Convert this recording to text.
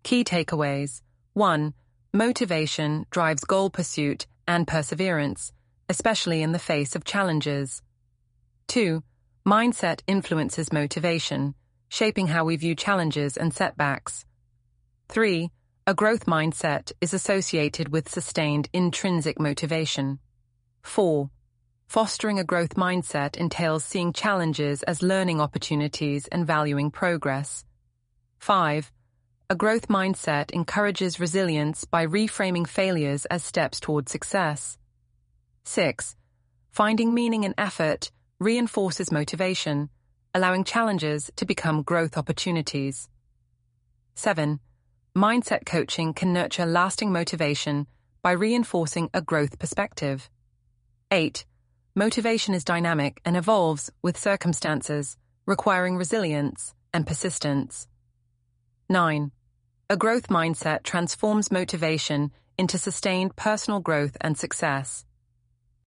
Key takeaways. 1. Motivation drives goal pursuit and perseverance, especially in the face of challenges. 2. Mindset influences motivation, shaping how we view challenges and setbacks. 3. A growth mindset is associated with sustained intrinsic motivation. 4. Fostering a growth mindset entails seeing challenges as learning opportunities and valuing progress. 5. A growth mindset encourages resilience by reframing failures as steps toward success. 6. Finding meaning in effort reinforces motivation, allowing challenges to become growth opportunities. 7. Mindset coaching can nurture lasting motivation by reinforcing a growth perspective. 8. Motivation is dynamic and evolves with circumstances, requiring resilience and persistence. 9. A growth mindset transforms motivation into sustained personal growth and success.